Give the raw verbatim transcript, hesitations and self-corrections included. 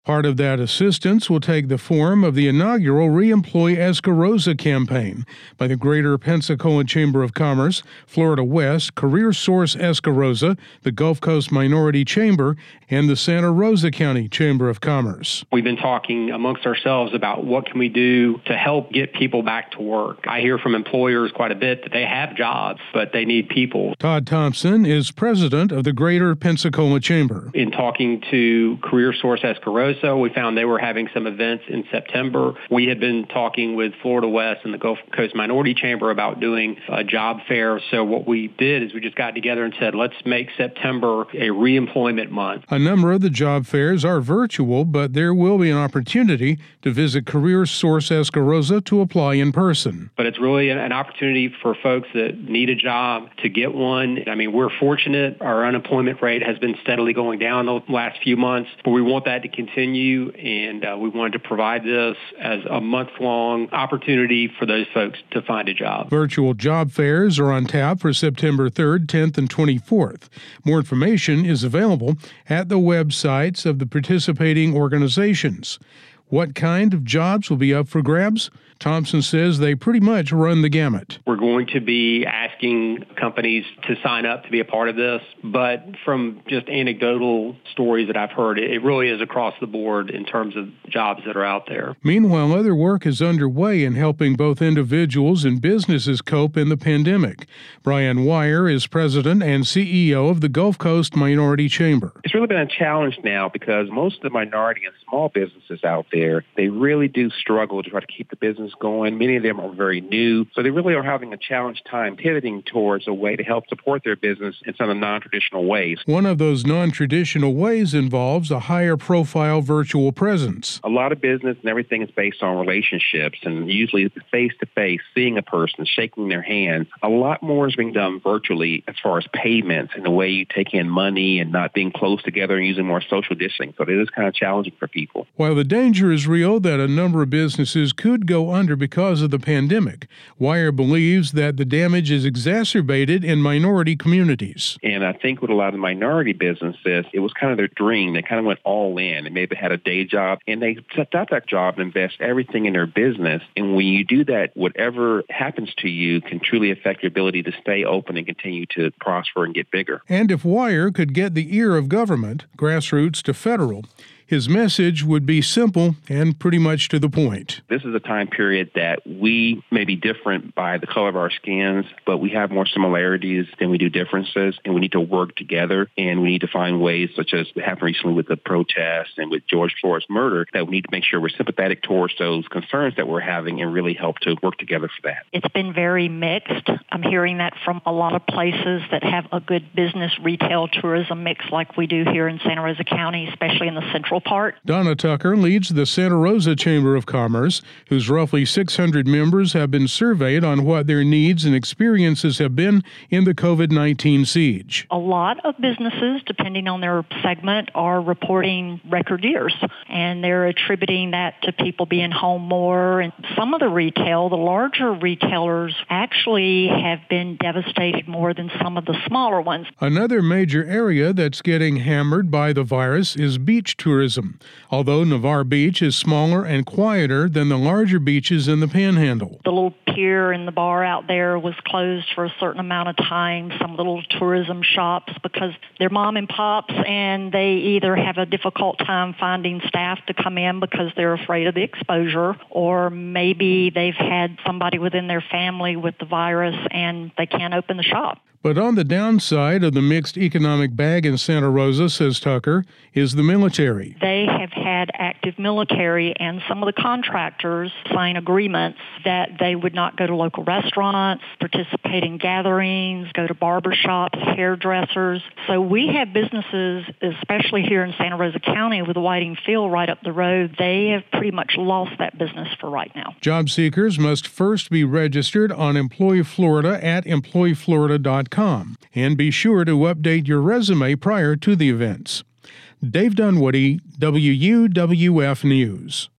Part of that assistance will take the form of the inaugural Reemploy Escarosa campaign by the Greater Pensacola Chamber of Commerce, Florida West, Career Source Escarosa, the Gulf Coast Minority Chamber, and the Santa Rosa County Chamber of Commerce. We've been talking amongst ourselves about what can we do to help get people back to work. I hear from employers quite a bit that they have jobs, but they need people. Todd Thompson is president of the Greater Pensacola Chamber. In talking to Career Source Escarosa, we found they were having some events in September. We had been talking with Florida West and the Gulf Coast Minority Chamber about doing a job fair. So what we did is we just got together and said, let's make September a reemployment month. A number of the job fairs are virtual, but there will be an opportunity to visit Career Source Escarosa to apply in person. But it's really an opportunity for folks that need a job to get one. I mean, we're fortunate. Our unemployment rate has been steadily going down the last few months, but we want that to continue. And uh, we wanted to provide this as a month-long opportunity for those folks to find a job. Virtual job fairs are on tap for September third, tenth, and twenty-fourth. More information is available at the websites of the participating organizations. What kind of jobs will be up for grabs? Thompson says they pretty much run the gamut. We're going to be asking companies to sign up to be a part of this, but from just anecdotal stories that I've heard, it really is across the board in terms of jobs that are out there. Meanwhile, other work is underway in helping both individuals and businesses cope in the pandemic. Brian Wire is president and C E O of the Gulf Coast Minority Chamber. It's really been a challenge now because most of the minority and small businesses out there, they really do struggle to try to keep the business going. Many of them are very new, so they really are having a challenge time pivoting towards a way to help support their business in some of the non-traditional ways. One of those non-traditional ways involves a higher profile virtual presence. A lot of business and everything is based on relationships, and usually face-to-face, seeing a person, shaking their hand. A lot more is being done virtually as far as payments and the way you take in money and not being close together and using more social distancing. So it is kind of challenging for people. While the danger is real that a number of businesses could go under because of the pandemic, Wire believes that the damage is exacerbated in minority communities. And I think with a lot of the minority businesses, it was kind of their dream. They kind of went all in and maybe had a day job, and they set out that job and invest everything in their business. And when you do that, whatever happens to you can truly affect your ability to stay open and continue to prosper and get bigger. And if Wire could get the ear of government, grassroots to federal, his message would be simple and pretty much to the point. This is a time period that we may be different by the color of our skins, but we have more similarities than we do differences, and we need to work together, and we need to find ways, such as happened recently with the protests and with George Floyd's murder, that we need to make sure we're sympathetic towards those concerns that we're having and really help to work together for that. It's been very mixed. I'm hearing that from a lot of places that have a good business, retail, tourism mix like we do here in Santa Rosa County, especially in the central part. Donna Tucker leads the Santa Rosa Chamber of Commerce, whose roughly six hundred members have been surveyed on what their needs and experiences have been in the COVID nineteen siege. A lot of businesses, depending on their segment, are reporting record years, and they're attributing that to people being home more. And some of the retail, the larger retailers, actually have been devastated more than some of the smaller ones. Another major area that's getting hammered by the virus is beach tourism. Although Navarre Beach is smaller and quieter than the larger beaches in the Panhandle. The little pier and the bar out there was closed for a certain amount of time. Some little tourism shops, because they're mom and pops, and they either have a difficult time finding staff to come in because they're afraid of the exposure, or maybe they've had somebody within their family with the virus and they can't open the shop. But on the downside of the mixed economic bag in Santa Rosa, says Tucker, is the military. They have had active military, and some of the contractors sign agreements that they would not go to local restaurants, participate in gatherings, go to barber shops, hairdressers. So we have businesses, especially here in Santa Rosa County with the Whiting Field right up the road, they have pretty much lost that business for right now. Job seekers must first be registered on Employ Florida at employ florida dot com, and be sure to update your resume prior to the events. Dave Dunwoody, W U W F News.